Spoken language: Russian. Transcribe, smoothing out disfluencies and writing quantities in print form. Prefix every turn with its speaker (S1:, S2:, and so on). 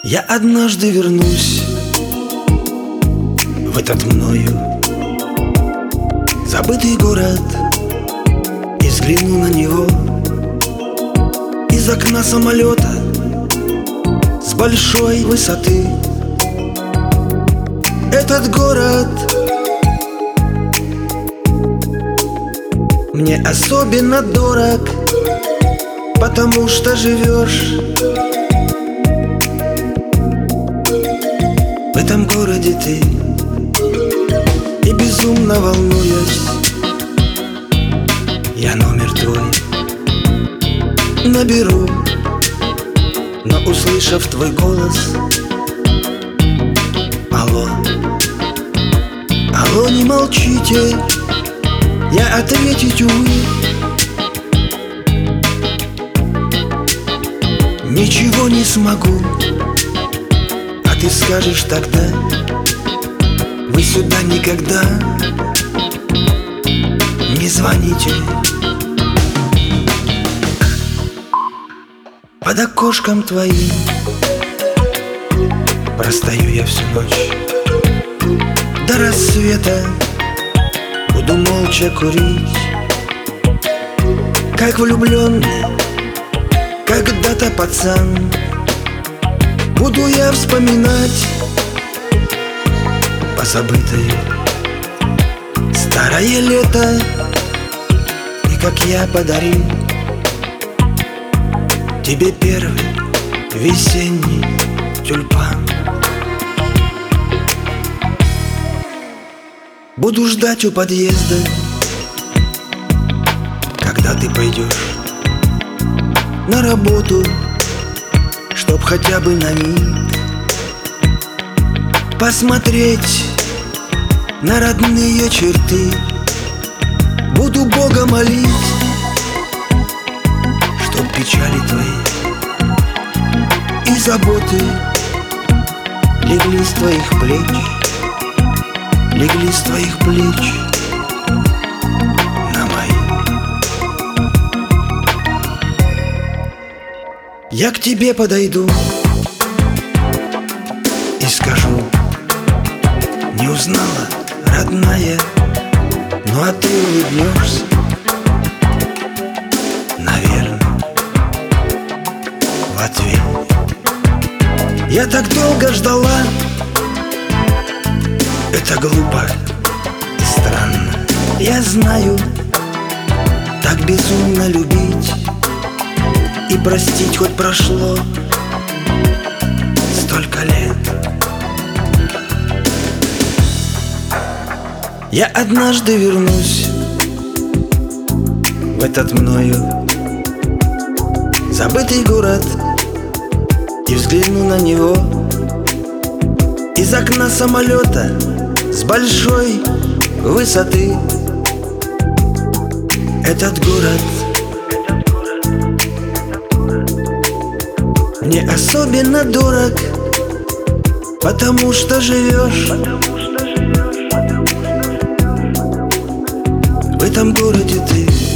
S1: Я однажды вернусь в этот мною забытый город и взгляну на него из окна самолета с большой высоты. Этот город мне особенно дорог, потому что живешь в этом городе ты. И безумно волнуюсь, я номер твой наберу, но услышав твой голос: алло, алло, не молчите, я ответить, увы, ничего не смогу. А ты скажешь тогда: вы сюда никогда не звоните. Под окошком твоим простою я всю ночь до рассвета, буду молча курить, как влюбленный когда-то пацан. Буду я вспоминать позабытое старое лето, и как я подарил тебе первый весенний тюльпан. Буду ждать у подъезда, когда ты пойдешь на работу, чтоб хотя бы на миг посмотреть на родные черты. Буду Бога молить, чтоб печали твои и заботы легли с твоих плеч, легли с твоих плеч на мои. Я к тебе подойду и скажу: не узнала, родная, ну а ты улыбнешься, наверное, в ответ. Я так долго ждала, это глупо и странно, я знаю, так безумно любить и простить хоть прошло столько лет. Я однажды вернусь в этот мною забытый город и взгляну на него из окна самолета с большой высоты. Этот город мне особенно дорог, потому что живешь в этом городе ты.